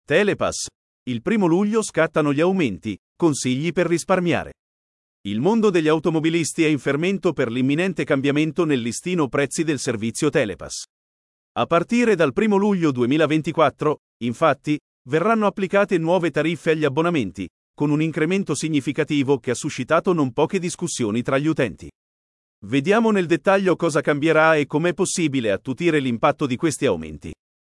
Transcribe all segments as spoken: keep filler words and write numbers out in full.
Telepass. Il primo luglio scattano gli aumenti, consigli per risparmiare. Il mondo degli automobilisti è in fermento per l'imminente cambiamento nel listino prezzi del servizio Telepass. A partire dal primo luglio duemilaventiquattro, infatti, verranno applicate nuove tariffe agli abbonamenti, con un incremento significativo che ha suscitato non poche discussioni tra gli utenti. Vediamo nel dettaglio cosa cambierà e com'è possibile attutire l'impatto di questi aumenti.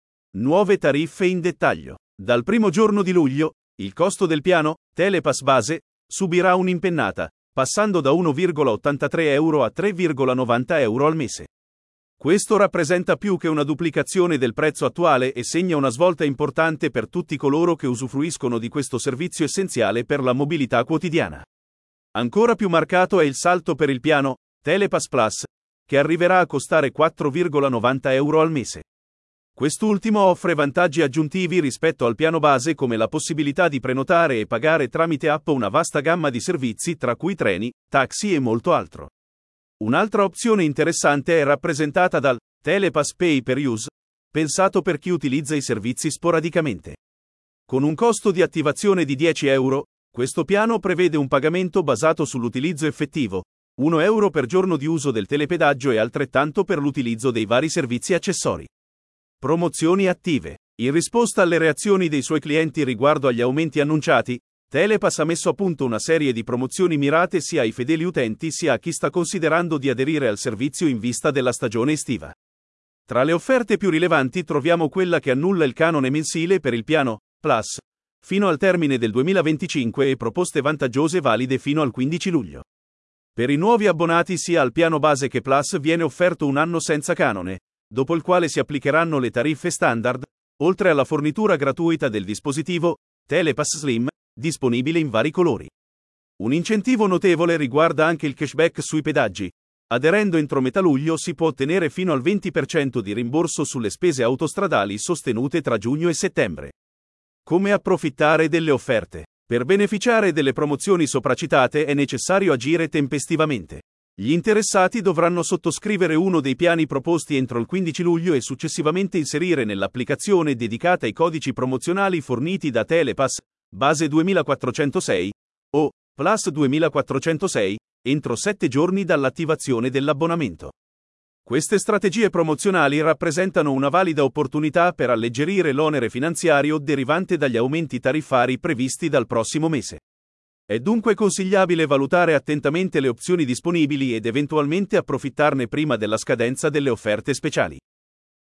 Nuove tariffe in dettaglio. Dal primo giorno di luglio, il costo del piano Telepass base subirà un'impennata, passando da uno virgola ottantatré euro a tre virgola novanta euro al mese. Questo rappresenta più che una duplicazione del prezzo attuale e segna una svolta importante per tutti coloro che usufruiscono di questo servizio essenziale per la mobilità quotidiana. Ancora più marcato è il salto per il piano Telepass Plus, che arriverà a costare quattro virgola novanta euro al mese. Quest'ultimo offre vantaggi aggiuntivi rispetto al piano base, come la possibilità di prenotare e pagare tramite app una vasta gamma di servizi tra cui treni, taxi e molto altro. Un'altra opzione interessante è rappresentata dal Telepass Pay per Use, pensato per chi utilizza i servizi sporadicamente. Con un costo di attivazione di dieci euro, questo piano prevede un pagamento basato sull'utilizzo effettivo, uno euro per giorno di uso del telepedaggio e altrettanto per l'utilizzo dei vari servizi accessori. Promozioni attive. In risposta alle reazioni dei suoi clienti riguardo agli aumenti annunciati, Telepass ha messo a punto una serie di promozioni mirate sia ai fedeli utenti sia a chi sta considerando di aderire al servizio in vista della stagione estiva. Tra le offerte più rilevanti troviamo quella che annulla il canone mensile per il piano Plus fino al termine del duemilaventicinque e proposte vantaggiose valide fino al quindici luglio. Per i nuovi abbonati sia al piano base che Plus viene offerto un anno senza canone, dopo il quale si applicheranno le tariffe standard, oltre alla fornitura gratuita del dispositivo Telepass Slim, disponibile in vari colori. Un incentivo notevole riguarda anche il cashback sui pedaggi. Aderendo entro metà luglio si può ottenere fino al venti per cento di rimborso sulle spese autostradali sostenute tra giugno e settembre. Come approfittare delle offerte? Per beneficiare delle promozioni sopracitate è necessario agire tempestivamente. Gli interessati dovranno sottoscrivere uno dei piani proposti entro il quindici luglio e successivamente inserire nell'applicazione dedicata i codici promozionali forniti da Telepass, base duemilaquattrocentosei, o Plus duemilaquattrocentosei, entro sette giorni dall'attivazione dell'abbonamento. Queste strategie promozionali rappresentano una valida opportunità per alleggerire l'onere finanziario derivante dagli aumenti tariffari previsti dal prossimo mese. È dunque consigliabile valutare attentamente le opzioni disponibili ed eventualmente approfittarne prima della scadenza delle offerte speciali.